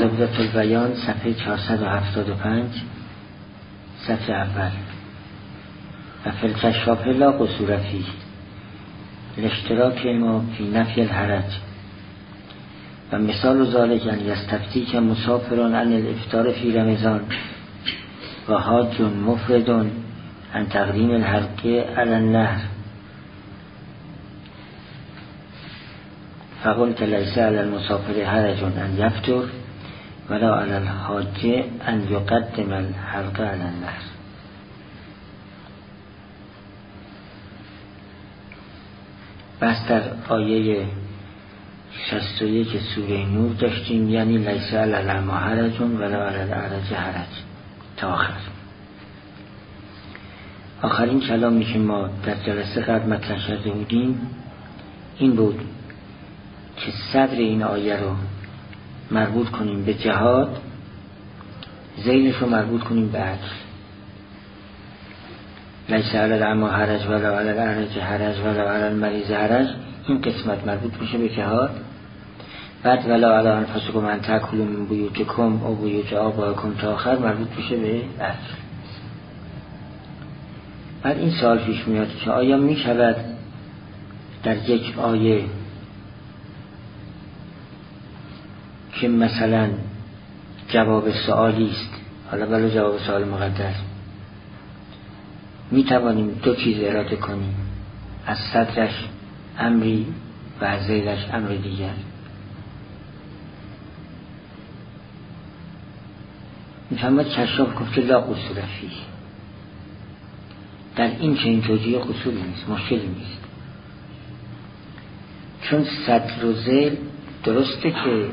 زبدة البیان صفحه 475 سطر اول. و فی الکشاف لا قصور فیه الاشتراک ما فی نفی الحرج و مثال ذلک ان یستفتیک مسافرون عن الافطار فی رمضان و حاج مفرد عن تقدیم الحلقه علی النهر فقلت لیس علی المسافر حرج ان یفطر ولا علی الحاج ان یقدم الحلقه علی النهر. بس در آیه 61 سوره نور داشتیم، یعنی لیس علی الاعمی حرج ولا علی الاعرج حرج تا آخر. آخرین کلامی که ما در جلسه قبل مطرح کرده بودیم این بود که صدر این آیه رو مربوط کنیم به جهاد، ذیلش رو مربوط کنیم به عدل. لیس علی الاعمی حرج ولا علی الاعرج حرج ولا علی المریض حرج، این قسمت مربوط میشه به جهاد. بعد ولا علی انفسکم ان تاکلوا من بیوتکم او بیوت آبائکم تا آخر مربوط میشه به عدل. بعد این سوال پیش میاد که آیا میشود در یک آیه که مثلا جواب سوالی است، حالا بلا جواب سوال مقدر، می توانیم دو چیز اراده کنیم، از صدرش امری و از ذیلش امر دیگر؟ می فرماید کشاف گفته لا قصور فیه، در این چنین توجیه قصوری نیست، مشکلی نیست. چون صدر و ذیل درسته که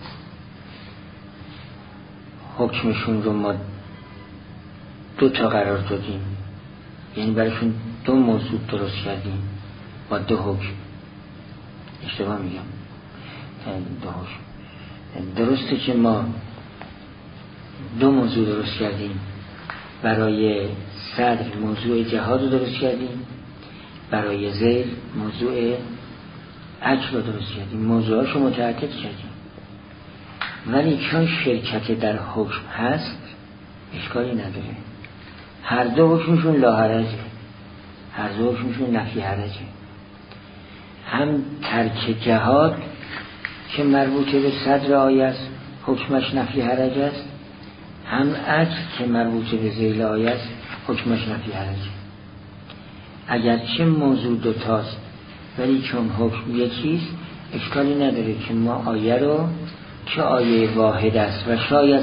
حکمشون رو ما دو تا قرار دادیم، یعنی برایشون دو موضوع درست کردیم با دو حکم. اشتباه میگم، دو حکم. درسته که ما دو موضوع درست کردیم، برای صدر موضوع جهاد رو درست کردیم، برای ذیل موضوع عدل رو درست کردیم، موضوعاش رو متعدد کردیم. ولی چون شرکت در حکم هست اشکالی نداره، هر دو حکمشون لا حرجه، هر دو حکمشون نفی حرجه. هم ترک جهاد که مربوط به صدر آیه است حکمش نفی حرج است، هم عدل که مربوط به ذیل آیه است حکمش نفی حرجه. اگرچه موضوع دوتاست ولی چون حکم یکیست اشکالی نداره که ما آیه رو که آیه واحد است و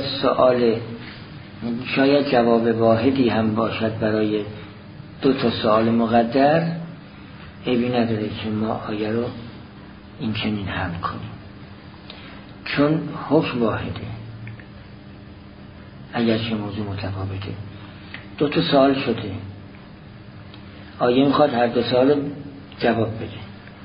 شاید جواب واحدی هم باشد برای دو تا سوال مقدر، عیبی نداره که ما آیه رو این چنین حل کنیم، چون حکم واحده اگرچه موضوع متفاوته. دو تا سوال شده، آیه میخواد هر دو سوال جواب بده.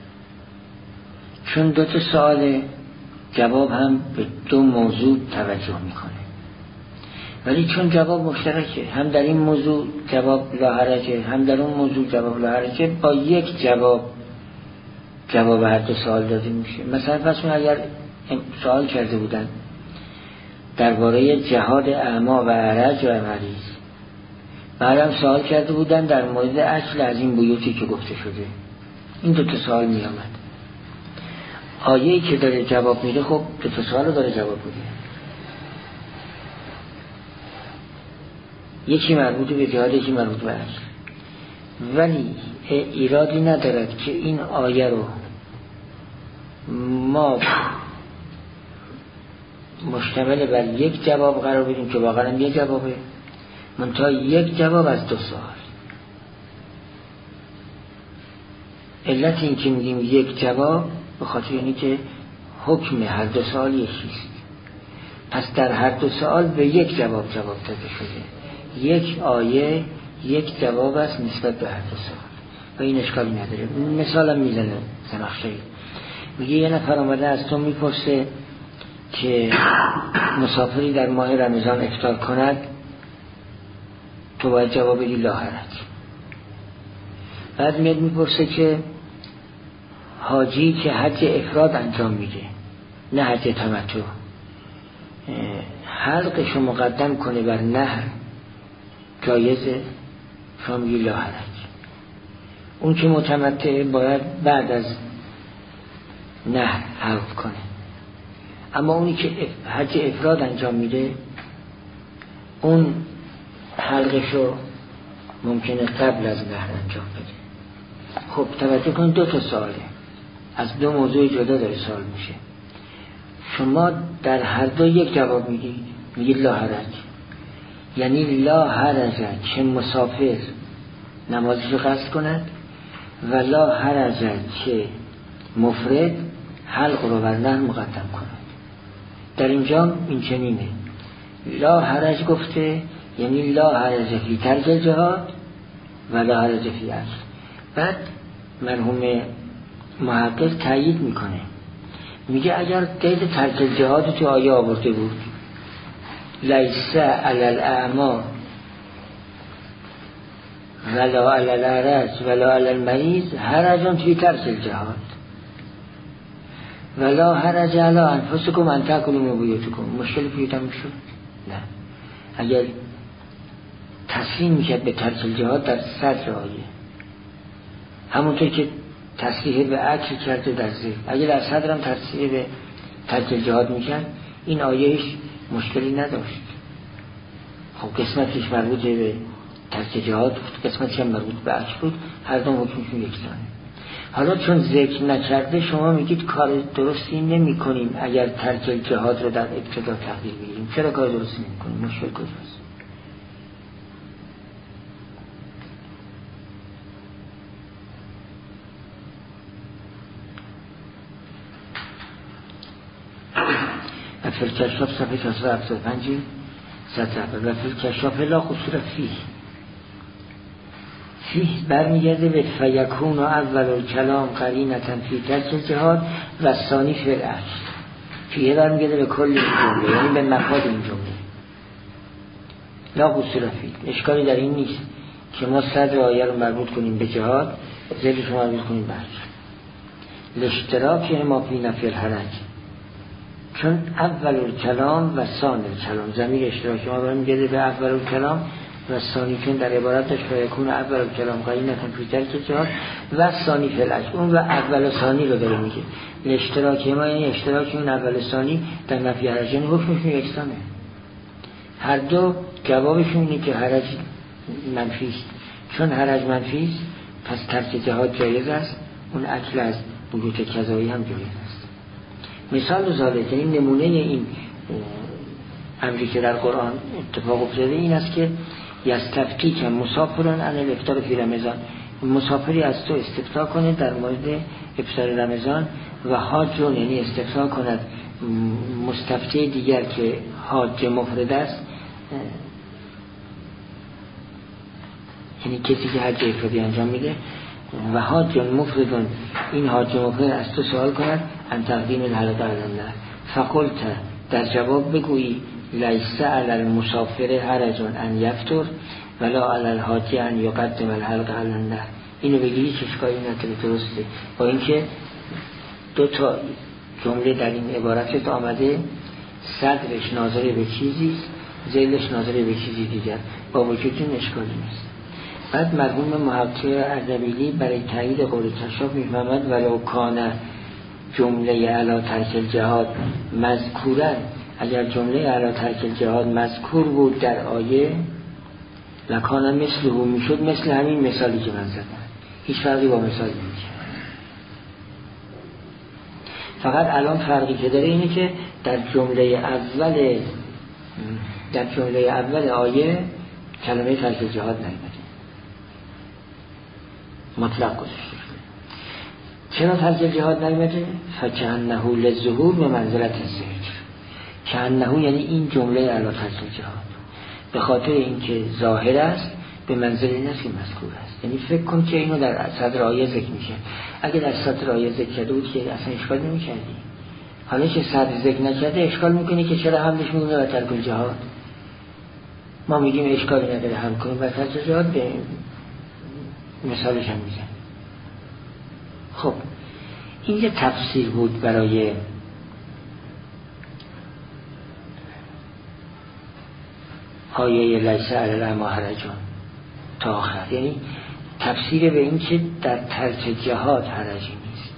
چون دو تا سوال جواب هم به دو موضوع توجه میکنه، ولی چون جواب مشترکه، هم در این موضوع جواب لا حرجه هم در اون موضوع جواب لا حرجه، با یک جواب هر دو سوال داده میشه. مثلا پس اگر سوال کرده بودن درباره جهاد اعما و عرج و مریض، بعدم سوال کرده بودن در مورد اصل از این بیوتی که گفته شده، این دو تا سوال می آمد. آیه‌ای که داره جواب میده خب دو تا سوال رو داره جواب میده، یکی مربوط به جهاد یکی مربوط به اصل. ولی ایرادی ندارد که این آیه رو ما مشتمل بر یک جواب قرار بدیم که واقعا هم یک جوابه، منتها یک جواب از دو سوال. علت این که میگیم یک جواب به خاطر اینه که حکم هر دو سوال یکیست، پس در هر دو سوال به یک جواب داده شده، یک آیه یک جواب است نسبت به هر دو سوال و این اشکالی نداره. مثالم میزنه زمخشری، میگه یه نفر آمده از تو میپرسه که مسافری در ماه رمضان افطار کند، تو باید جواب بدی لا حرج. بعد میاد میپرسه که حاجی که حج افراد انجام میده نه حج تمتع، حلقشو مقدم کنه بر نهر جایزه، شما میگی لا حرج. اون که متمتع باید بعد از نهر حلق کنه، اما اونی که حج افراد انجام میده اون حلقشو ممکنه قبل از نهر انجام بده. خب توجه کن، دو تا سواله، از دو موضوع جدا داره سوال میشه. شما در هر دو یک جواب میگید، میگید لا حرج، یعنی لا حرج که مسافر نمازش رو قصد کند و لا حرج که مفرد حلق رو بر نهر مقدم کند. در اینجا این چنینه، لا حرج گفته یعنی لا حرج فی ترک الجهاد و لا حرج فی اجر. بعد مرحوم محقق تایید میکنه، میگه اگر قید ترک الجهاد تو آیه آورده بود لیس علی الاعمی ولا علی العرج ولا علی المریض حرج فی ترک الجهاد ولا حرج علی انفسکم ان تاکلوا من بیوتکم، مشکل پیدا میشد؟ نه. اگر تصریح میکرد به ترک الجهاد در صدر آیه، همونطور که تصریح به اکل کرده در ذکر، اگر در صدر هم تصریح به ترک الجهاد میکرد این آیهش مشکلی نداشت. خب قسمتش مربوط به ترک جهاد بود، قسمتش هم مربوط به اکل بود، هر دو حکمشون یکسانه. حالا چون ذکر نکرده شما میگید کار درستی نمی کنیم اگر ترک الجهاد رو در ابتدا تقدیر بگیریم. چرا کار درستی نمی کنیم؟ مشکل کجاست؟ فی الکشاف صفحه 475 سطح و فی الکشاف لا قصور فیه برمیگرده به فیکون و اول الکلام قرینتا فی ترک الجهاد و ثانی فی الاجر. فیه برمیگرده به کل این جمله، یعنی به مفاد این جمله. لا قصور فیه، اشکالی در این نیست که ما صدر آیه رو مربوط کنیم به جهاد، ذیلش رو مربوط کنیم به اجر. الاشتراک ما فی نفی الحرج، چون اول الکلام و ثانی الکلام، ضمیر اشتراکی ما برمیگرده به اول الکلام و ثانی، چون در عبارتش فیکون اول الکلام قرینتا فی ترک الجهاد و ثانی فی الاجر، اون و اول و ثانی رو داره میگه. الاشتراکی ما یعنی اشتراک اون اول و ثانی در نفی حرج، یعنی حکمشون یکسانه. هر دو جوابشون اینه که حرج منفی است. چون حرج منفی است پس ترک جهاد جایز است، اون اکل از بیوت کذایی هم جایز است. مثال ذالک، این نمونه این امری که در قرآن اتفاق افتاده این است که یستفتی که مسافران عن الافطار فی رمضان، مسافری از تو استفتا کنه در مورد افطار رمضان و حاجون، یعنی استفتا کند مستفتی دیگر که حاج مفرد است، یعنی کسی که حج افرادی انجام میده و حاجون مفردون، این حاج مفرد از تو سوال کند ان تقدیم الحلقه علی الله فقلت، در جواب بگویی لیس علی المسافر حرج ان یفطر ولا علی الحاج ان یقدم الحلقه علی الله. اینو بگیری که اشکالی نداره، درسته، با اینکه دو تا جمله در این عبارت آمده، صدرش ناظر به چیزی، ذیلش ناظر به چیزی دیگر، با وجود این اشکالی نیست. بعد مرحوم محقق اردبیلی برای تایید قول کشاف میفهمد ولو کان جمله علی ترک الجهاد مذکورن، اگر جمله علی ترک الجهاد مذکور بود در آیه لکان مثله، میشد مثل همین مثالی که من زدم، هیچ فرقی با مثال نمیشه. فقط الان فرقی که داره اینه که در جمله اول آیه کلمه ترک الجهاد نیامده، مطلق گذاشته شده. چرا ترک الجهاد نیامده؟ فکأنه للظهور به منزلت الذکر. کأنه یعنی این جمله علی ترک الجهاد به خاطر اینکه ظاهر است به منزله این است که مذکور است. یعنی فکر کن که اینو در صدر آیه ذکر میشه، اگه در صدر آیه ذکر کرده بود که اصلا اشکال نمی‌کردی. حالا که صدر ذکر نکرده اشکال میکنی که چرا حملش میکنه به ترک الجهاد. ما میگیم اشکالی نداره حمل کنیم به ترک الجهاد، به مثالش هم میزن. خب این یه تفسیر بود برای آیه لیس علی الاعمی حرج تا آخر، یعنی تفسیر به این که در ترک جهاد حرجی نیست.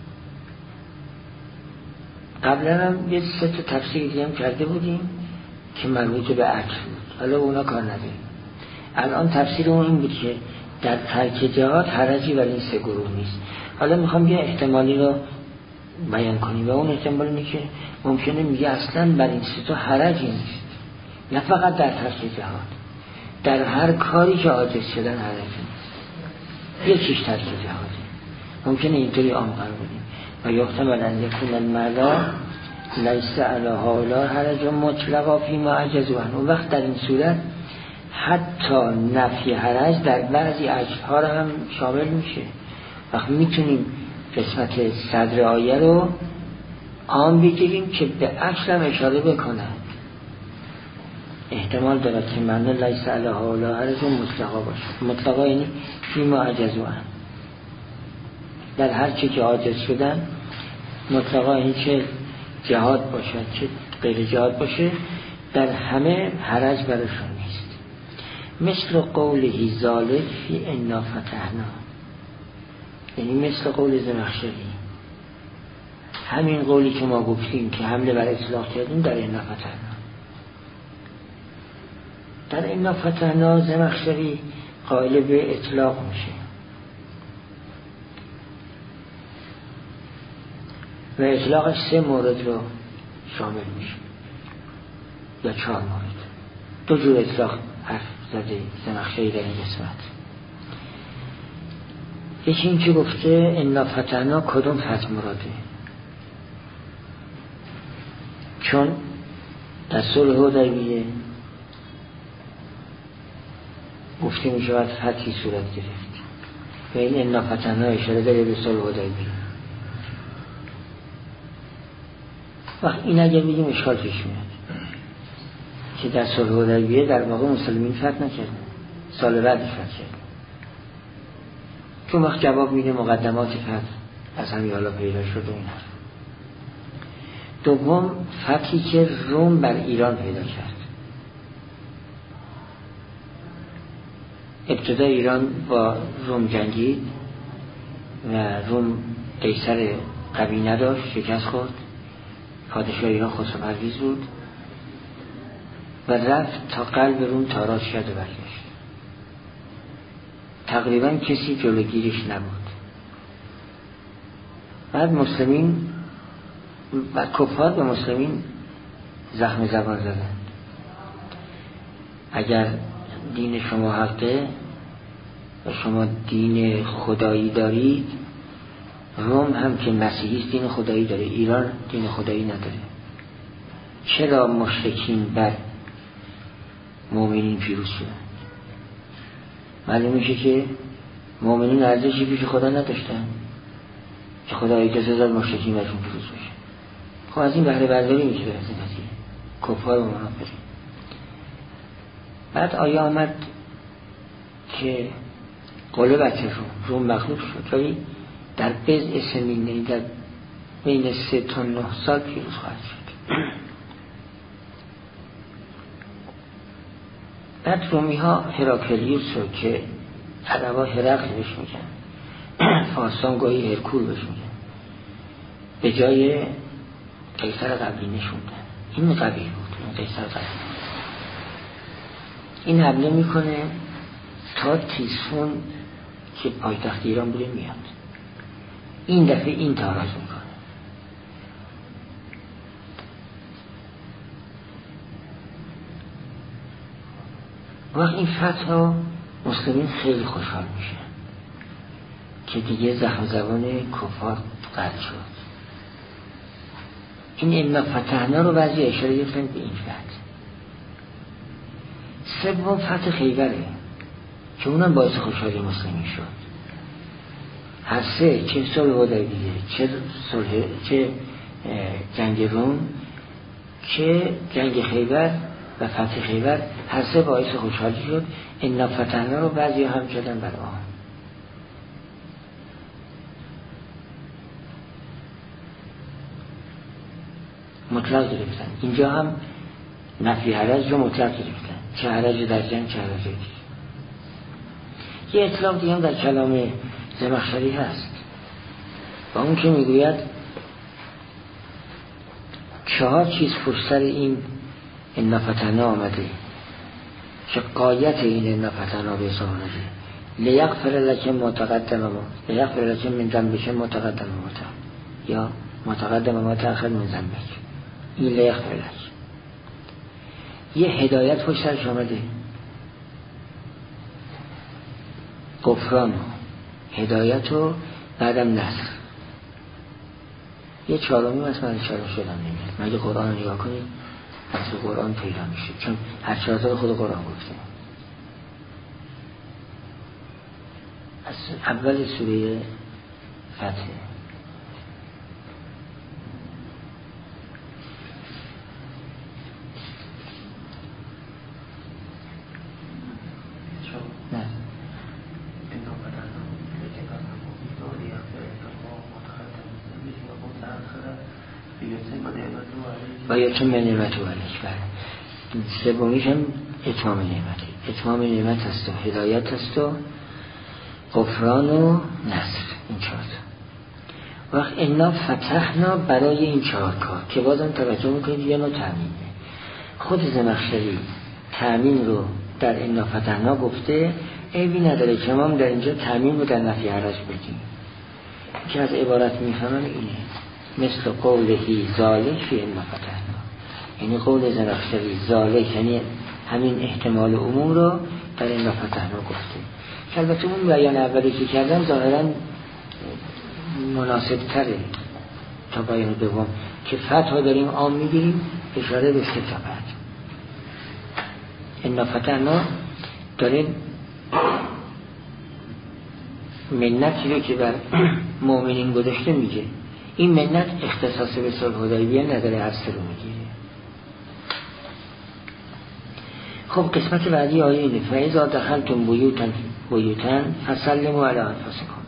قبلا هم یه 3 تفسیر دیگه هم کرده بودیم که مربوط به عکس بود، حالا اونا کار نداریم. الان تفسیر اون این بود که در ترک جهاد حرجی ولی این 3 گروه نیست. حالا میخوام یه احتمالی رو بیان کنیم و اون احتمال اینه که ممکنه میگه اصلا بر این 3 حرجی نیست، نه فقط در ترک جهاد، در هر کاری که عاجز شدن حرجی نیست. یکیش ترک جهاده، ممکنه اینطوری عام قرار بدیم و یحتمل ان یکون المعلا لیس علی هؤلاء حرج مطلقا فیما عجزوا عنه. اون وقت در این صورت حتی نفی حرج در بعضی اجزاها رو هم شامل میشه. وقت میتونیم قسمت صدر آیه رو عام بگیریم که به اصل هم اشاره بکنه. احتمال داره که معنی لیس علی هؤلاء حرج مطلقا باشه. مطلقا یعنی فیما عجزوا عنه، در هر چی که عاجز شدن. مطلقا یعنی چه جهاد باشه چه غیر جهاد باشه، در همه حرج برشون نیست. مثل قوله ذالک فی انا فتحنا، یعنی مثل قول زمخشری، همین قولی که ما گفتیم که حمله بر اطلاق کردیم در انا فتحنا. در انا فتحنا زمخشری قائل به اطلاق میشه و اطلاقش 3 مورد رو شامل میشه یا 4 مورد. 2 جور اطلاق حرف زده زمخشری در این قسمت. یکی این که گفته انا فتحنا کدوم فتح مراده، چون در صلح حدیبیه گفته می شود فتحی صورت گرفت و این انا فتحنا اشاره داره به صلح حدیبیه. وقت این اگر بگیم اشکال پیش میاد که در صلح حدیبیه در واقع مسلمین فتح نکردن، سال بعد فتح کردن. چون وقت جواب میده مقدمات فتح از همین حالا پیدا شد و این حرف. دوم فتحی که روم بر ایران پیدا کرد. ابتدا ایران با روم جنگید و روم قیصر قوی نداشت، شکست خورد. پادشاه ایران خسرو پرویز بود و رفت تا قلب روم تاراج کرد و برگشت. تقریبا کسی جلوگیرش نبود. بعد مسلمین و کفار به مسلمین زخم زبان زدند. اگر دین شما حقه و شما دین خدایی دارید، روم هم که مسیحی دین خدایی داره، ایران دین خدایی نداره، چرا مشرکین بر مؤمنین پیروز شدن؟ معلوم میشه که مؤمنین ارزشی پیش خدا نداشتن که خدا اجازه داد مشرکین برشون پیروز بشه. خب از این بهره برداری میشه از این قضیه کفار و منافقین. بعد آیه آمد که غلبت روم مغلوب شد ولی در بضع سنین، در بین 3 تا 9 سال پیروز خواهد شد. بعد رومی ها هراکلیوس رو که عربا هرقل بهش میگن، فارسان گاهی هرکول بهش میگن، به جای قیصر قبلی نشوندن. این قوی بود، این قیصر قبلی. این حمله میکنه تا تیسفون که پایتخت ایران بوده میاد. این دفعه این تاراج میکنه. وقت این فتح ها مسلمین خیلی خوشحال میشه که دیگه زخم زبان کفار قطع شد. این انا فتحنا رو بعضی اشاره گرفتن به این فتح. سوم فتح خیبره که اونم باعث خوشحالی مسلمین شد. هر 3 چه صلح حدیبیه چه جنگ روم چه جنگ خیبر و فتح خیبر، هر 3 باعث خوشحالی شد. انا فتحنا رو بعضی هم کردن بر آن. مطلق گرفتن. اینجا هم نفی حرج رو مطلق گرفتن. چه حرج در جنگ چه حرج دیگه. یه اطلاق دیگه هم در کلام زمخشری هست و اون که میگوید 4 چیز پشت سر این انا فتحنا آمده که غایت این انا فتحنا به حساب آمده. لیغفر لک ما تقدم من ذنبک ما تقدم ما تأخر، یا ما تقدم ما تأخر من ذنبک. این لیغفر لک یه هدایت پشت سرش آمده، غفران و هدایت و بعدم نصر. یه چهارمی هست، من چهارم شدم نمیاد. مگه قرآن رو نگاه کنید از قرآن پیدا میشه، چون هر 4 تا خود قرآن گفته. از اول سوره فتح و یا چون به نعمت و علیک. بله، سومیش هم اتمام نعمت. اتمام نعمت هست و هدایت هست و غفران و نصر. این 4 تا. وقت انا فتحنا برای این 4 کار که بازم توجه میکنید یه نوع تأمینه. خود زمخشری تأمین رو در انا فتحنا گفته، عیبی نداره که ما در اینجا تأمین رو در نفی حرج بگیم که از عبارت میفهمن اینه، مثل قولهی ذالک فی انا فتحنا. یعنی قول زمخشری ذالک یعنی همین احتمال عموم رو در انا فتحنا گفته. که البته اون بیان اولی که کردم ظاهرا مناسب تره تا بیان دوم که فتح ها داریم عام میگیریم، اشاره به فتحت. انا فتحنا داریم منتی رو که بر مؤمنین گذاشته میگه. این منت اختصاص به صلح حدیبیه نداره، هر سه رو میگیره. خب قسمت بعدی آیه اینه فاذا دخلتم بیوتا فسلموا علی انفسکم.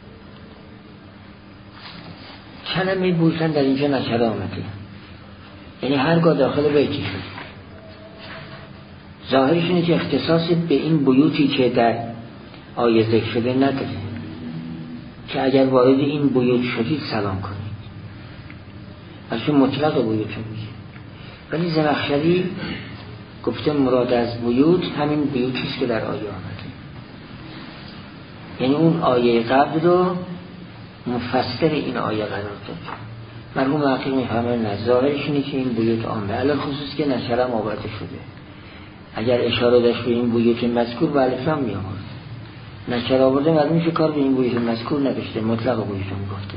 کلمه بیوتن در اینجا نکره آمده، یعنی هرگاه داخل بیتی شد. ظاهرش اینه که اختصاص به این بیوتی که در آیه ذکر شده نداره که اگر وارد این بیوت شدید سلام کنید، ازشون مطلق بیوت میگه. ولی زمخشری گفته مراد از بیوت همین بیوتیست که در آیه آمده، یعنی اون آیه قبل رو مفسر این آیه قرار داد. مرحوم حقیق میفهمن ظاهرش اینه که این بیوت عامه، علاوه خصوص که نشرم آورده شده. اگر اشاره داشت به این بیوت مذکور به الف لام می آورد، نشر آورده معلوم میشه کار به این بیوت مذکور نداشته، مطلق بیوت میگفته.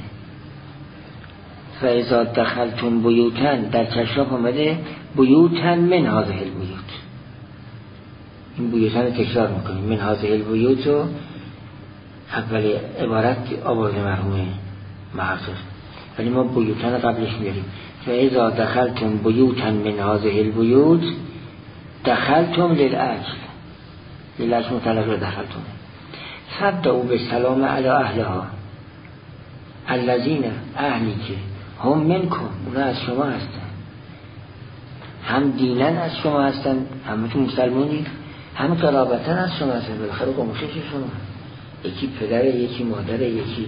فاذا دخلتم بیوتا در کشاف آمده بیوتا من هذه البیوت. این بیوتا رو تکرار میکنیم، من هذه البیوت رو اول عبارت آورده مرحوم محقق، ولی ما بیوتا رو قبلش میاریم. فاذا دخلتم بیوتا من هذه البیوت دخلتم للعجل مطلق دخلتم فبدأوا بالسلام علی اهلها الذین اهلی که هم منکم، اونا از شما هستن، هم دینن از شما هستن، هم تو مسلمونی، هم قرابتن از شما هستن. بالاخره قوم خویش شما، یکی پدر، یکی مادر، یکی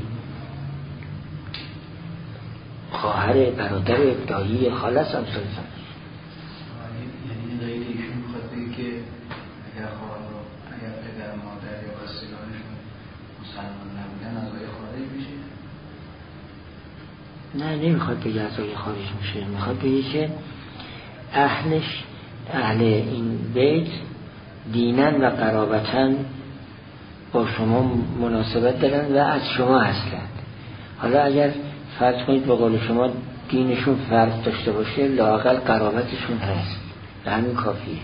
خواهر، برادر، دایی، خاله است. امثال نه نمیخواد بگه اعضای خارج میشه، میخواد بگه که اهلش، اهل این بیت دینن و قرابتن با شما مناسبت دارن و از شما هستند. حالا اگر فرض کنید به قول شما دینشون فرق داشته باشه، لااقل قرابتشون هست و همین کافیه.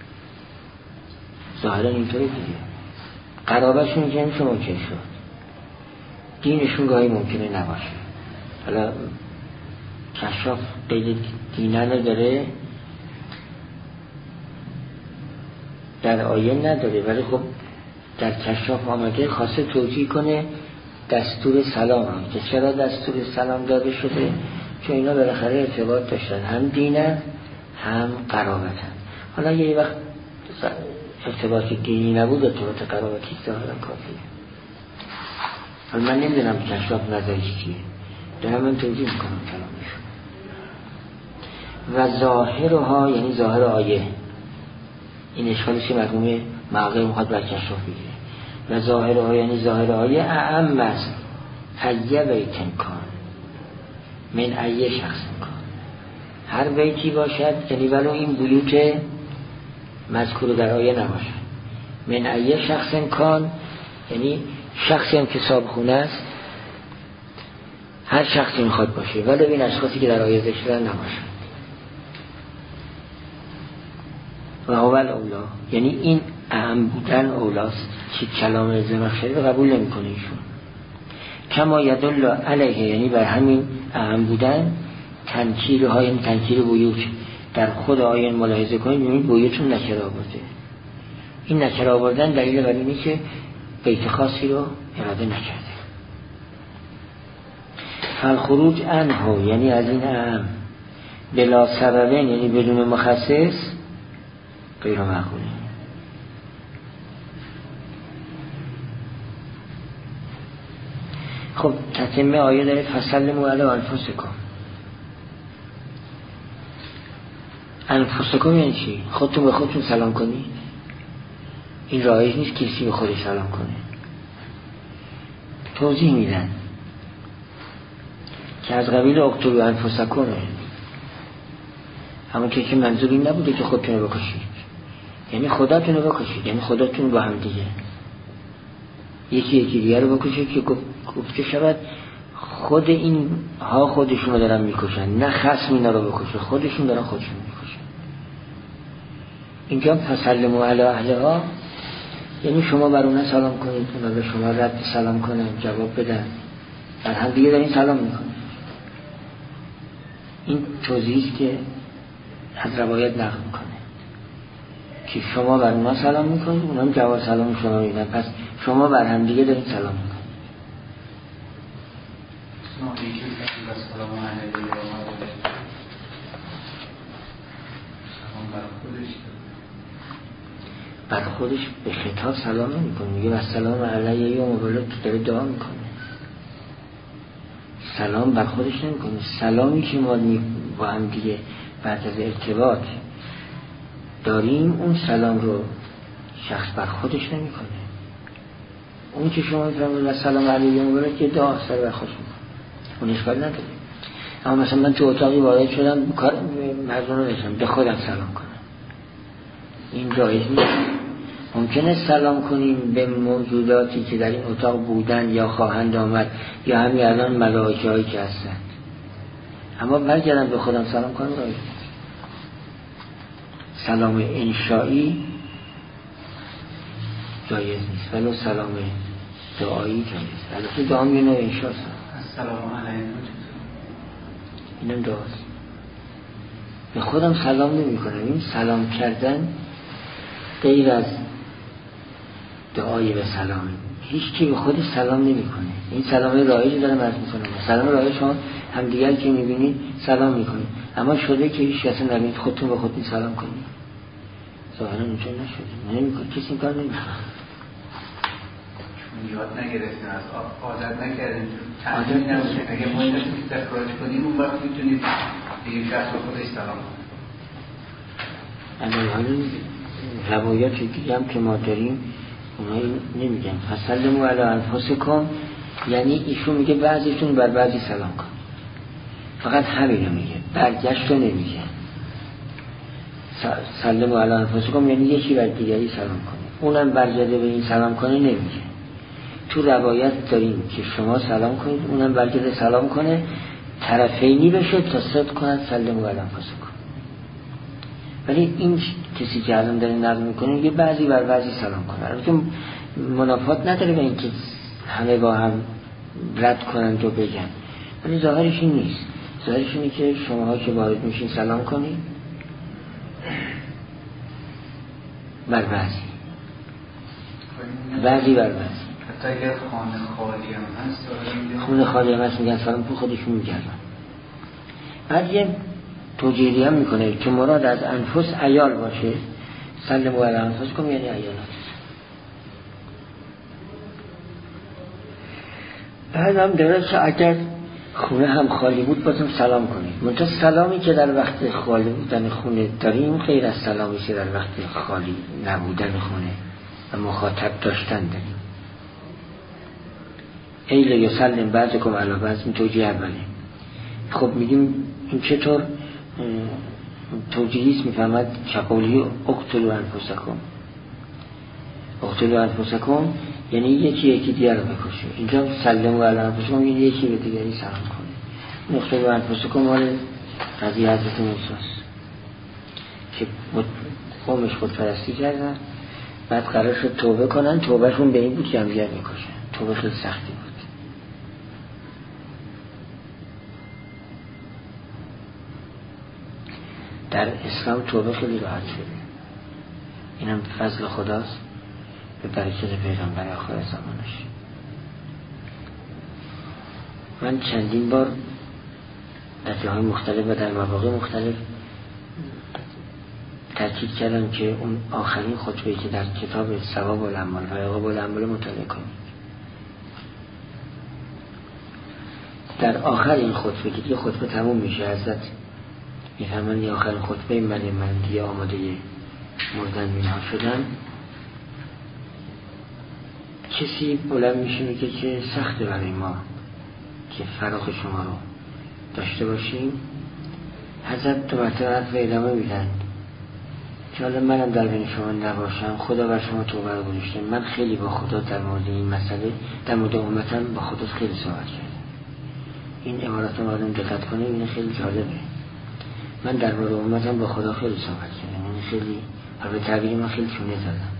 ظاهرا اینطوری دیگه، قرابتشون که همیشه ممکن شد، دینشون گاهی ممکنه نباشه. حالا کشاف قید دینه نداره، در آیه نداره، ولی خب در کشاف آمده خواسته توجیه کنه دستور سلام هم که چرا دستور سلام داده شده، چون اینا بالاخره ارتباط داشتن، هم دینه هم قرابتن. حالا یه وقت ارتباط دینی نبود، ارتباط قرابتی ظاهرا کافیه. حالا من نمیدونم کشاف نظرش چیه، دارم من توضیح میکنم کلامشون. و ظاهرها یعنی ظاهر آیه، این اشکالش مفهوم مقدار میخواد بر کشاف بگیره. و ظاهرها یعنی ظاهر آیه اعم است ایه بیتن کان من ایه شخص کان، هر بیتی باشد یعنی ولو این بیوت مذکور در آیه نباشد. من ایه شخص کان یعنی شخصی هم که صاحب خونه است، هر شخصی میخواد باشه ولو این اشخاصی که در آیه ذکر شدن نباشد. و اول اولا یعنی این اهم بودن اولاست که کلام زمخشری رو قبول نمیکنه ایشون. کما یدل علیه یعنی بر همین اهم بودن تنکیرها، یعنی تنکیر بیوت در خود آیه ملاحظه کنید ببینید بیوتون نکره آورده. این نکره آوردن دلیل بر اینه که بیت خاصی رو اراده نکرده. فالخروج عنه یعنی از این اهم بلا سببین یعنی بدون مخصص غیر معقوله. خب تتمه آیه داره فسلموا علی انفسکم. انفسکم یعنی چی؟ خودتون به خودتون سلام کنید. این رایج نیست کسی به خودش سلام کنه. توضیح میدن که از قبیل اقتلوا انفسکم، اما که منظور این نبوده که خودتون رو بکشید، یعنی خودتون رو بکشید، یعنی خودتون با هم دیگه یکی دیگه رو بکشید که گفته شود خود این ها خودشون رو دارن میکشن، نه خصم اینا رو بکشه، خودشون دارن خودشون میکشن. اینجا فسلموا علی اهلها یعنی شما بر اونها سلام کنید، اونا به شما رد سلام کنن، جواب بدن، در هم دیگه دارین سلام میکنید. این توضیحی که از روایت نقل میکنه که شما بر اونها سلام میکنید، اونا هم جواب سلام شما میدن، پس شما بر هم دیگه دارین سلام میکنید. بر خودش به خطاب سلام نمیکنه، میگه و سلام علیه یوم ولدت، داره دعا میکنه. سلام بر خودش نمیکنه. سلامی که ما با هم دیگه بعد از ارتباط داریم اون سلام رو شخص بر خودش نمیکنه. اون که شما میفرمایید و سلام علیه یوم ولدت، یه دعا سر بر خودش میکنه، اون اشکال نداره. اما مثلا من تو اتاقی وارد شدم، مردم رو داشتم به خودم سلام کنم، این جایز نیست. ممکنه سلام کنیم به موجوداتی که در این اتاق بودن یا خواهند آمد یا همین الان ملائکه هایی که هستند، اما برگردم به خودم سلام کنم رایج نیست. سلام انشایی جایز نیست، ولی سلام دعایی جایز. البته دعا میونه انشاست. السلام علیکم اینم دعاست. به خودم سلام نمی کنم. این سلام کردن غیر از دعای به سلام، هیچ کی به خودش سلام نمی کنه. این سلام رایج دارم عرض میکنم. سلام رایج شما هم دیگر که میبینید سلام میکنید، اما شده که هیچ کسی نبینید خودتون به خودتون سلام کنید. ظاهرا اونجا نشده، نمیکنه، کسی این کار نمیکنه. یاد نگرفتیم، از عادت نکردیم، تعلیم نبوده. اگه ما این که تکرار کنیم اون وقت میتونیم به یک شخص به خودش سلام کنیم. اما حالا روایاتی دیگه هم که ما داریم اونها نمیگن فسلموا علی انفسکم، یعنی ایشون میگه بعضیتون بر بعضی سلام کن، فقط همین رو میگه، برگشت رو نمیگه. سلموا علی انفسکم یعنی یکی بر دیگری سلام کنه، اونم برگرده به این سلام کنه نمیگه. تو روایت داریم که شما سلام کنید، اونم برگرده سلام کنه، طرفینی بشه تا صدق کند سلموا علی انفسکم. ولی این کسی که الان داره نقل میکنه یه بعضی بر بعضی سلام کنه، البته منافات نداره به این که همه با هم رد کنند و بگن، ولی ظاهرش این نیست. ظاهرش اینه که شماها که وارد میشین سلام کنید بر بعضی بر بعضی. حتی اگر خانه خالی هم هست، خانه خالی هم هست میگن سلام تو خودشون میگردن. بعد یه توجیهی هم میکنه که مراد از انفس عیال باشه، سلموا علی انفسکم یعنی عیانات. بعد هم داره که اگر خونه هم خالی بود بازم سلام کنید. منتها سلامی که در وقت خالی بودن خونه داریم غیر از سلامی که در وقت خالی نبودن خونه و مخاطب داشتن داریم. ایل یسلم بعضکم علی بعض، این توجیه اوله. خب میگیم این چطور توجیهیست؟ میفهمد شقولی اقتلوا انفسکم. اقتلوا انفسکم یعنی یکی دیگر رو بکشه. اینجا سلموا علی انفسکم یعنی یکی به دیگری سلام کنه. اقتلوا انفسکم مال قضیه حضرت موسی است که قومش خودپرستی کردن، بعد قرار شد توبه کنن. توبهشون به این بود که همدیگر بکشن. توبه خیلی سختی بود. در اسلام توبه خیلی راحت شده. اینم فضل خداست به برکت پیغمبر آخر زمانش. من چندین بار در جاهای مختلف و در مواقع مختلف تاکید کردم که اون آخرین خطبه‌ای که در کتاب ثواب الاعمال و عقاب الاعمال مطالعه کنید، در آخر این خطبه که دیگه خطبه تموم میشه، حضرت میفرمایند آخرین خطبه من دیگه آماده مردن مینها شدن، کسی بلند میشه میگه که سخته برای ما که فراخ شما رو داشته باشیم. حضرت دو مرتبه حرف ادامه میدن که حالا منم در بین شما نباشم، خدا بر شما توبه رو گذاشته. من خیلی با خدا در مورد این مسئله، در مورد امتم با خدا خیلی صحبت کردم. این عبارت رو آدم دقت کنه، این خیلی جالبه. من در مورد امتم با خدا خیلی صحبت کردم. این خیلی به تعبیر من خیلی چونه زدم.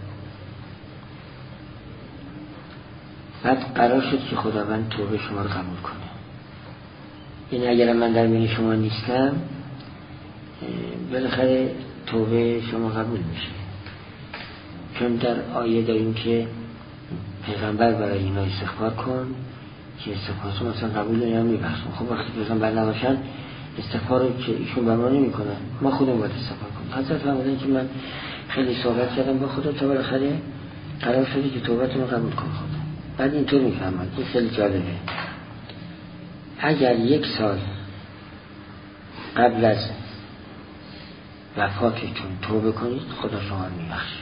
بعد قرار شد که خداوند توبه شما رو قبول کنه. یعنی اگر من در بین شما نیستم، بالاخره توبه شما قبول میشه. چون در آیه داریم که پیغمبر برای اینا استغفار کن که استغفارشون مثلا قبول نمیام میبخشن. خب وقتی پیغمبر نباشن استغفار رو که ایشون بر ما نمیکنن، ما خودمون باید استغفار کنیم. حضرت فرمودن که من خیلی صحبت کردم با خدا تا بالاخره قرار شده که توبتون رو قبول کن خدا. بعد اینطور میفهمن. این خیلی جالبه. اگر 1 سال قبل از وفاتتون توبه کنید، خدا شما رو میبخشه.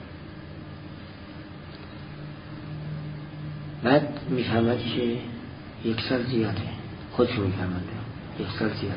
بعد میفهمد که 1 سال زیاده. خودشون میفهمد 1 سال زیاده.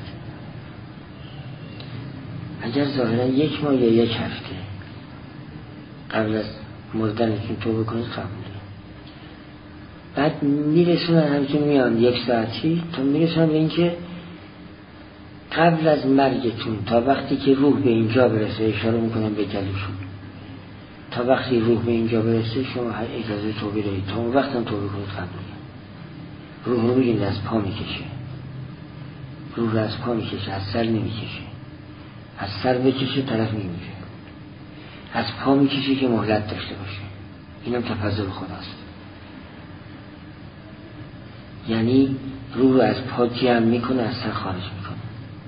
اگر ظاهرا 1 ماه یا 1 هفته قبل از مردنتون توبه کنید، قبوله. بعد میرسونن همچون میان 1 ساعتی تا میرسونن به این که قبل از مرگتون تا وقتی که روح به اینجا برسه، اشاره میکنن به گلوشون، تا وقتی روح به اینجا برسه شما هر اجازه توبه دارید. تا اون وقت هم توبه کنید، قبوله. روح رو بگید از پا میکشه. روح رو از پا میکشه، از سر نمیکشه. از سر بکشه طرف میمیره. از پا میکشه که مهلت داشته باشه. اینم تفضل خداست. یعنی روح رو از پا جمع میکنه، از سر خارج میکنه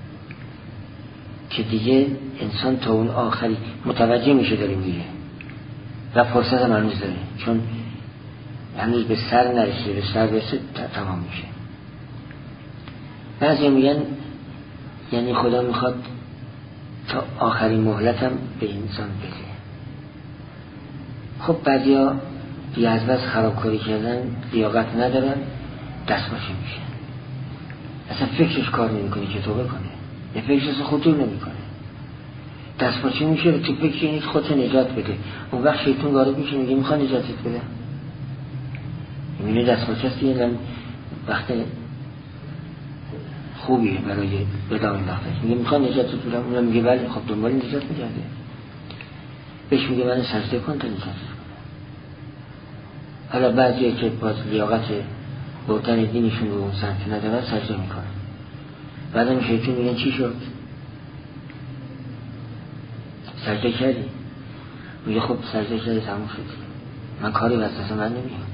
که دیگه انسان تا اون آخری متوجه میشه داره میره و فرصت هم هنوز داره، چون هنوز به سر نرسیده. به سر برسه تمام میشه. بعضی میگن یعنی خدا میخواد تا آخرین مهلت هم به انسان بده. خب بعضیا بی از بس خرابکاری کردن، لیاقت ندارن، دست باشه میشه. اصلا فکرش کار نمیکنه که توبه کنه. یه فکرش اصلا خطور نمیکنه. دست باشه میشه تو فکر اینه که خودت نجات بده. اون وقت شیطان وارد میشه میگه میخواد نجاتت بده. میبینه دست باشه است دیگه وقت خوبیه برای بدام این وقت. میگه میخواد نجاتت بده. اونم میگه بله. خب دنبال نجات میگرده. بهش میگه من سجده کن تا نجاتت کنم. حالا بعضیه که باز لیاقت بردن دینشون رو اون سمت ندارن سجده میکنن. بعدم شیطان میگن چی شد؟ سجده کردی؟ میگه خب سجده کردی تموم شد. من کاری واسه من نمیاد.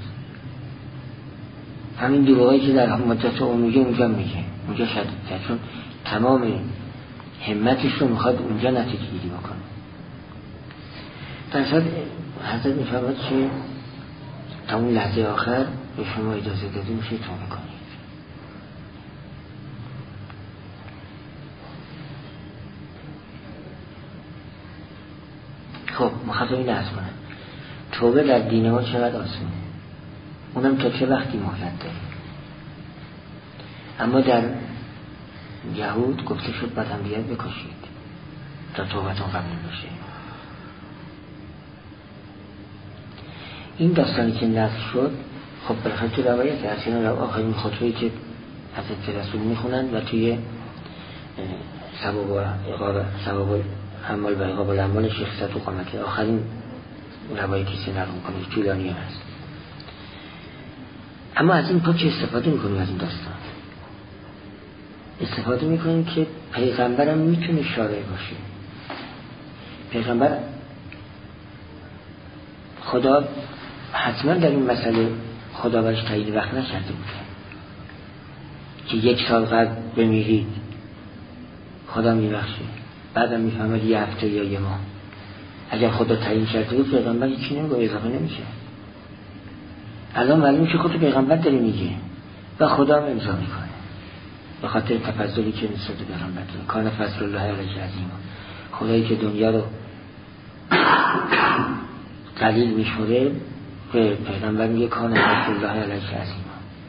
همین دروغایی که در مدت اونجا میگه اونجا شدید کرد، چون تمام همتش رو میخواد اونجا نتیجه گیری بکنه. درصد حضرت میفرماد که تا اون لحظه آخر به شما اجازه داده میشه توبه کنید. خب مخاطب این عرض کنم توبه در دین ما چقدر آسونه، اونم تا چه وقتی مهلت داره. اما در یهود گفته شد بعد هم دیگر بکشید تا توبتون قبول بشه. این داستانی که نقل شد خب بالاخره تو روایت هست، این آخرین خطبه‌ای که حضرت رسول میخونن و توی ثواب اعمال و عقاب الاعمال شیخ صدوق آمده، آخرین روایتی که نقل میکنه طولانی هست. اما از این پا چه استفاده میکنیم؟ از این داستان استفاده میکنیم که پیغمبرم میتونه شارع باشه. پیغمبر خدا حتما در این مسئله خدا برش تعیین وقت نکرده بود که 1 سال قبل بمیرید خدا میبخشه، بعدم میفهمد 1 هفته یا 1 ماه. اگر خدا تعیین کرده بود پیغمبر هیچی نمیگه، اضافه نمیشه. الان معلوم که خود پیغمبر داره میگه و خدا هم امضا میکنه به خاطر تفضلی که نسبت به پیغمبر داره. کان فضل الله علیه عظیم، خدایی که دنیا رو قلیل میشوره به پیغمبر میگه کان فضل الله علیه عظیم.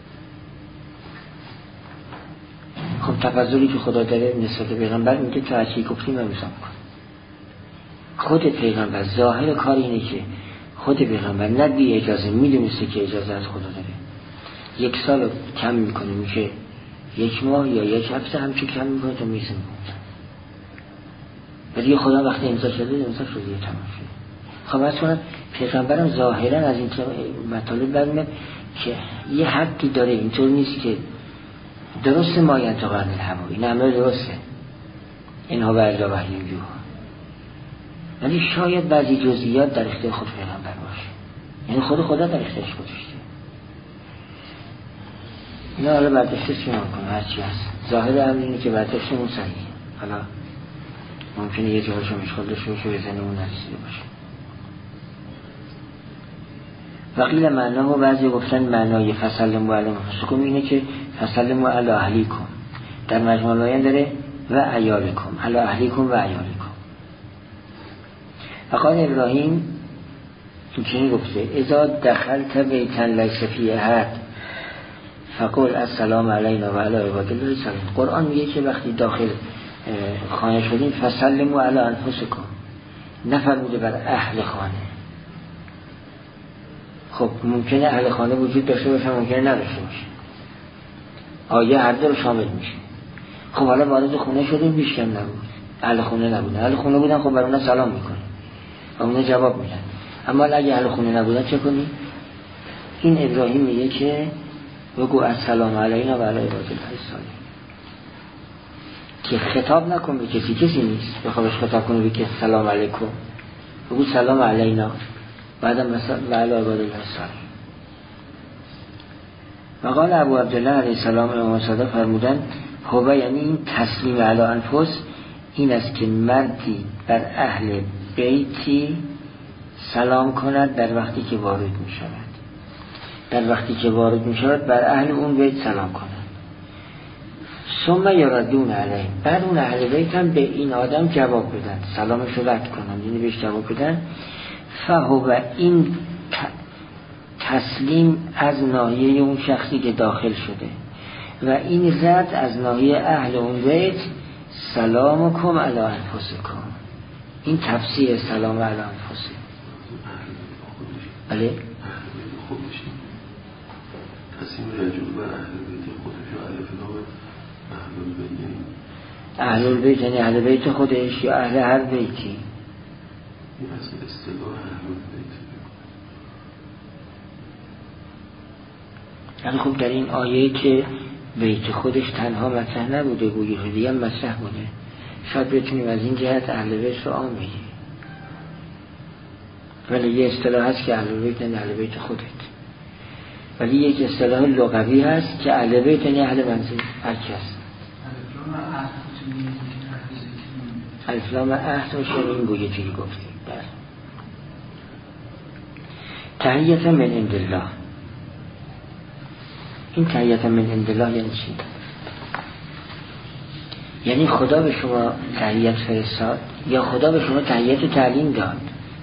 خب تفضلی که خدا داره نسبت به پیغمبر میگه تا هرچی گفتیم امضا میکنه. خود پیغمبر ظاهر کار اینه که خود پیغمبر نه بی اجازه میدونسته که اجازه از خدا داره 1 سال کم میکنه میشه 1 ماه یا 1 هفته، همچون کم میکنه تا میشه میکنه. ولی خدا وقتی امضا شده امضا شده تمام شده. خب اصلا پیغمبرم ظاهرا از این مطالب برمیاد که یه حدی داره، اینطور نیست که درست ما ینطق عن الهوا، این همه درسته اینها و الا وحی یوحی، ولی شاید بعضی جزئیات در اختیار خود پیغمبر باشه، یعنی خدا در اختیارش گذاشته. اینا حالا برداشتش نمی‌کنه هرچی هست. ظاهر امر اینه که برداشتمون صحیحه. حالا ممکنه یه جاهاشو مشغول داشته باشه به ذهنمون نرسیده باشه. وقیل معناه و بعضی گفتن معنای فسلموا علی انفسکم اینه که فسلموا علی اهلیکم، در مجموع البیان داره و عیالکم، علی اهلیکم و عیالکم. فقال ابراهیم اینچنین گفته اذا دخلت بیتا لیس فیه احد فقل السلام علینا و علی عباد الله الصالحین. قرآن میگه که وقتی داخل خانه شدین فسلموا علی انفسکم، نفرموده بر اهل خانه. خب ممکنه اهل خانه وجود داشته باشه، ممکنه نداشته باشه، آیه هر دو رو شامل میشه. خب حالا وارد خونه شدیم بیشکم نبود، اهل خونه نبودن، اهل خونه بودن خب بر اونا سلام میکنه و اونا جواب میدن. اما اگه اهل خونه نبودن چه کنی؟ این ابراهیم میگه که بگو السلام علینا و علی عباد الله الصالحین، که خطاب نکن به کسی نیست بخوابش خطاب کنه بگه سلام علیکم، بگو سلام علینا بعدم مثلا و علی عباد الله الصالحین. وقال ابو عبدالله علیه السلام امام صادق فرمودن هو یعنی این تسلیم علی انفس این است که مردی بر اهل بیتی سلام کند در وقتی که وارد می شود، در وقتی که وارد می شود بر اهل اون بیت سلام کند. ثم یردون علیه، بعد اون اهل بیت هم به این آدم جواب بدن، سلامش رو رد کنن، یعنی بهش جواب بدن. فهو این تسلیم از ناحیه اون شخصی که داخل شده و این رد از ناحیه اهل اون بیت سلامکم علی انفسکم. این تفسیر سلام علی انفسکم. بله تسلیم رجوع بر اهل بیت خودش و علی فلان اهل البیت یعنی اهل بیت خودش یا اهل هر بیتی؟ این اصلا اصطلاح اهل بیت. یعنی خب در این آیه که بیت خودش تنها مطرح نبوده، گویی دیگه هم مطرح بوده، شاید بتونیم از این جهت اهل بیت رو عام بگیریم. ولی یه اصطلاح هست که اهل بیت یعنی اهل بیت خودت، ولی یک اصطلاح لغوی هست که اهل بیت یعنی اهل منزل هر کس. الف لام عهد میشه این گویه چیزی گفتیم. تحیت من عند الله. این تحیت من عند الله یعنی چی؟ یعنی خدا به شما تحیت فرستاد یا خدا به شما تحیت و تعلیم داد؟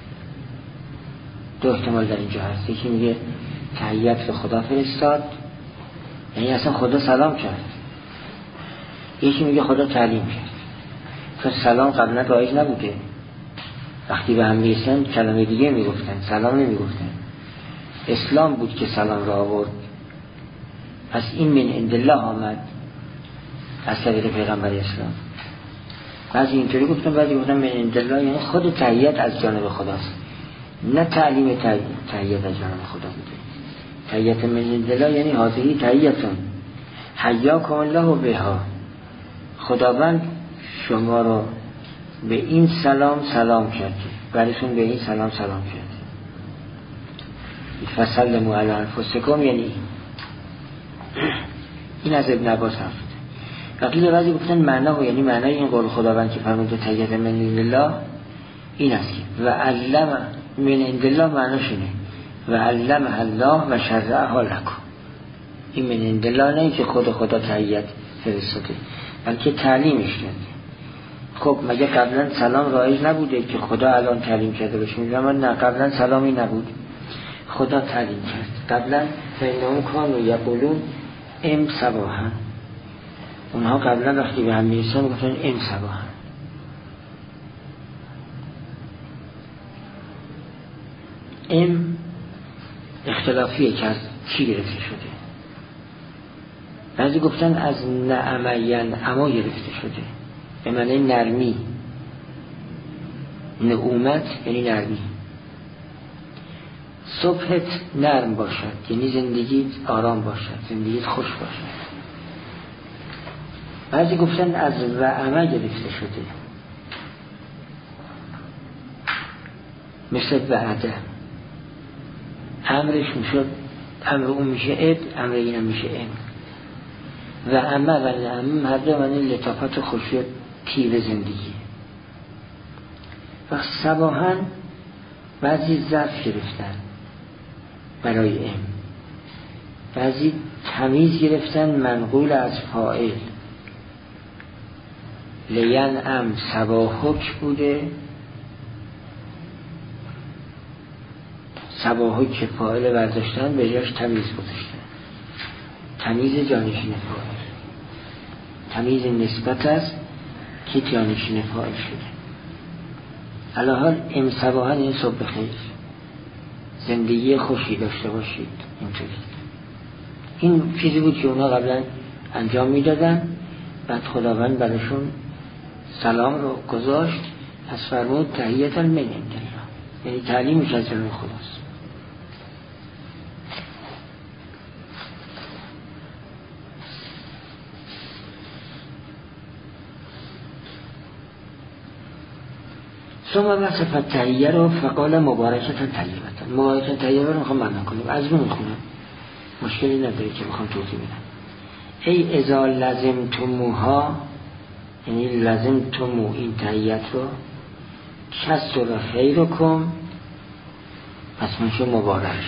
دو احتمال در اینجا هست. یکی میگه تحیت به خدا فرستاد، یعنی اصلا خدا سلام کرد. یکی میگه خدا تعلیم کرد، چون سلام قبلا رایج نبوده. وقتی به هم میرسن کلمه دیگه میگفتن، سلام نمیگفتن. اسلام بود که سلام را آورد. پس این من عند الله آمد از طریق پیغمبر اسلام. بعضی اینطوری گفتن، بعضی گفتن من عند الله یعنی خود تحیت از جانب خداست، نه تعلیم تحیت از جانب خدا بوده. تحیت من عند الله یعنی حاضری تحیتون حیاکم الله بها، خداوند شما رو به این سلام کرد، برایتون به این سلام کرد. فسلموا علی انفسکم یعنی این از ابن عباس هست. وقتی بعضی گفتن معنا یعنی معنای این قول خداوند که فرمود تحیت من عند الله این است و علم من عند الله معناش اینه و علم الله و شرعها لکم. این من عند الله نه که خدا تحیت فرستاده، بلکه تعلیمش کرده. خب مگه قبلا سلام رایج نبوده که خدا الان تعلیم کرده باشه؟ میگم نه، قبلا سلامی نبود، خدا تعلیم کرد. قبلا فینهم کانوا یقولون ام صباحا، اونها قبلا وقتی به هم میرسن گفتن ام صباحا. ام اختلافیه که از چی گرفته شده. بعضی گفتن از نعمین اما گرفته شده، به معنی نرمی. نعومت یعنی نرمی. صبحت نرم باشد یعنی زندگیت آرام باشد، زندگیت خوش باشد. بعضی گفتن از وعمه گرفته شده، مثل وعده. امرش میشد، امر اون میشه اد، امر اینم میشه ام. وعمه و نعمه هر دو معنی لطافت و خوشی و تیره زندگی. و صباحاً بعضی ظرف گرفتن برای ام، بعضی تمیز گرفتن منقول از فاعل. لینعم صباحک بوده، صباحک که فاعل برداشتن به جاش تمیز گذاشتن. تمیز جانشین فاعل، تمیز نسبت است که جانشین فاعل شده. الحال ام صباحا این صبح خیر، زندگی خوشی داشته باشید. اینطوری این چیزی بود که اونا قبلا انجام میدادن. بعد خداوند براشون سلام رو گذاشت، از فرمود تحیت من عند الله، یعنی تعلیمش از جانب خداست. ثم وصف التحیه رو فقال مبارکتا طیبتا. مبارکتا طیبه رو میخوام معنا کنیم، از رو میخونم، مشکلی نداره که میخوام توضیح بدم. ای اذا لزمتموها، یعنی لزمتمو این تحییت رو، کسر خیرکم، پس میشه مبارک،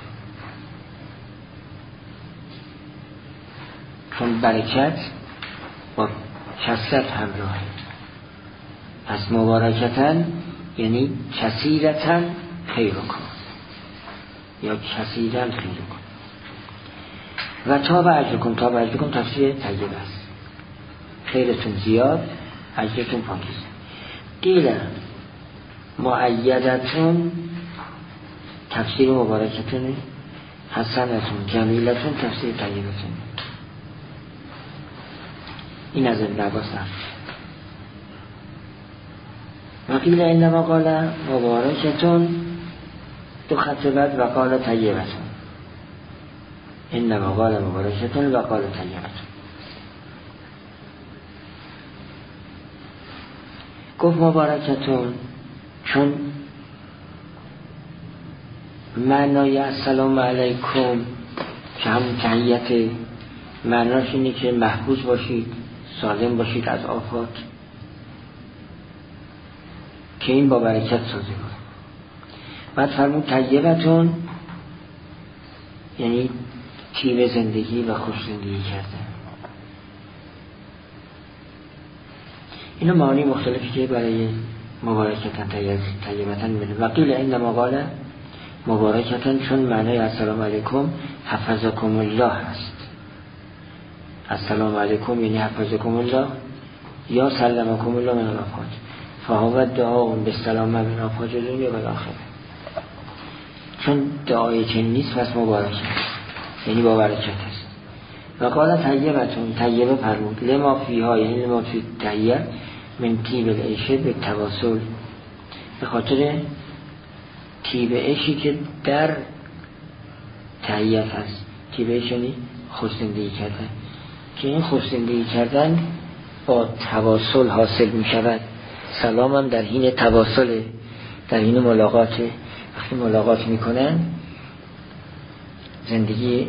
چون برکت با کسرت همراهه. پس مبارکتن یعنی کثیرتن خیرکم یا کثیرن خیرکم. و تاب اجرکم، تاب اجرکم تفسیر طیب است، خیرتون زیاد، اجرتون پاکیزه. قیل معیدتون تفسیر مبارکتونه، حسنتون جمیلتون تفسیر طیبتون. این از ابن عباس هست. و قیل انما قال مبارکتون، دو خط بعد و قال طیبتون. انما قال مبارکتون و قال طیبتون. گفت مبارکتون چون معنای السلام علیکم که همون تحییت معناش اینه که محفوظ باشید، سالم باشید از آفات، که این با برکت سازگار. بعد فرمود طیبتون یعنی طیب زندگی و خوش زندگی کردن. اینو معانی مختلفی که برای مبارکتن طیبتن میده. وقیل انما قال مبارکتن، چون معنی السلام علیکم حفظکم الله هست. السلام علیکم یعنی حفظکم الله یا سلمکم الله من الافات، فهو دعا بالسلام من افات دنیا و آخره. چون دعای چنین نیست پس مبارک است، یعنی با برکت است. و قال طیبتون، طیبه فرمود، لما فیها یعنی لما فی طیب من طیب العیشه به تواصل، به خاطر طیب عیشی که در طیب هست. طیب عیش یعنی خوش زندگی کردن، که این خوش زندگی کردن با تواصل حاصل می شود. سلام هم در حین تواصل، در حین ملاقات، وقتی ملاقات می کنن زندگی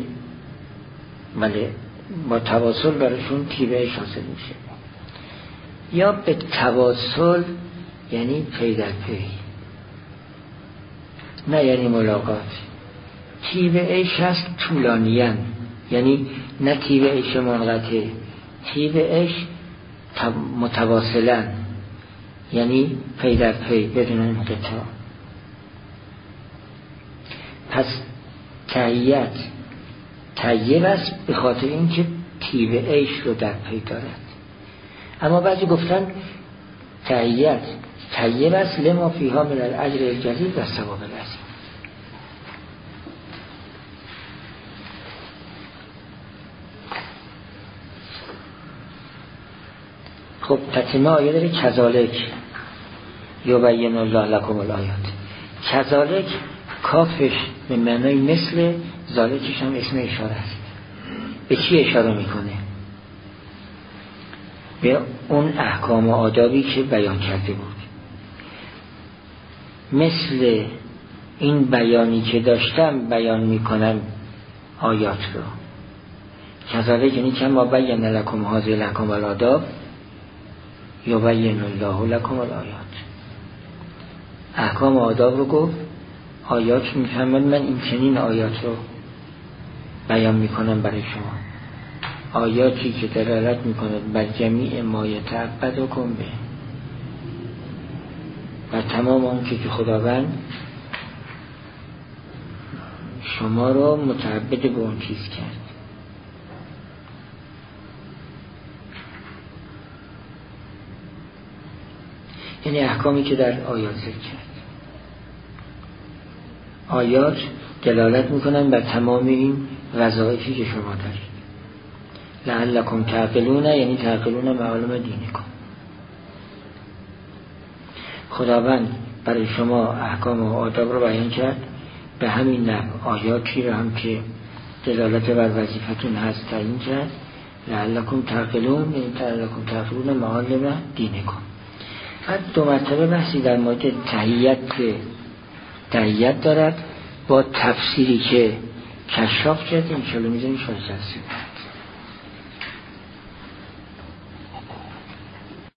با تواصل براشون طیب عیش حاصل میشه. یا به تواصل یعنی پی در پی، نه یعنی ملاقات. طیب عیش هست طولانیان، یعنی نه طیب عیش منقطع، طیب عیش متواصلن، یعنی پی در پی بدون انقطاع. پس تحییت طیب است به خاطر اینکه طیب عیش رو در پی دارد. اما بعضی گفتن تحییت طیب است لما فیها من الاجر الجزیل و ثواب العظیم. خب تتمه آیه داره کذالک یبین الله لکم الآیات. کذالک کافش به معنای مثل، ذالکش هم اسم اشاره است. به چی اشاره میکنه؟ به اون احکام و آدابی که بیان کرده بود. مثل این بیانی که داشتم بیان میکنم آیات رو. کذالک یعنی کما بین لکم هذه الاحکام و الآداب یبین الله لکم الآیات. احکام و آداب رو گفت، آیات میفهمد من این چنین آیات رو بیان میکنم برای شما. آیاتی که دلالت میکند بر جمیع ما یتعبد و کن به، و تمام اون که خداوند شما رو متعبد به اون چیز کرد. یعنی احکامی که در آیات ذکر کرد. آیات دلالت میکنن بر تمام این وظایفی که شما دارید. لعلکم تعقلون یعنی تعقلون معالم دینکم. خداوند برای شما احکام و آداب رو بیان کرد، به همین نحو آیاتی رو هم که دلالت بر وظیفتون هست تعیین کرد. لعلکم تعقلون یعنی لعلکم تعقلون معالم دینکم. بعد دو مرتبه بحثی در مورد تحییت دارد با تفسیری که کشاف کرد. انشاءالله میزنیم شما جلسه.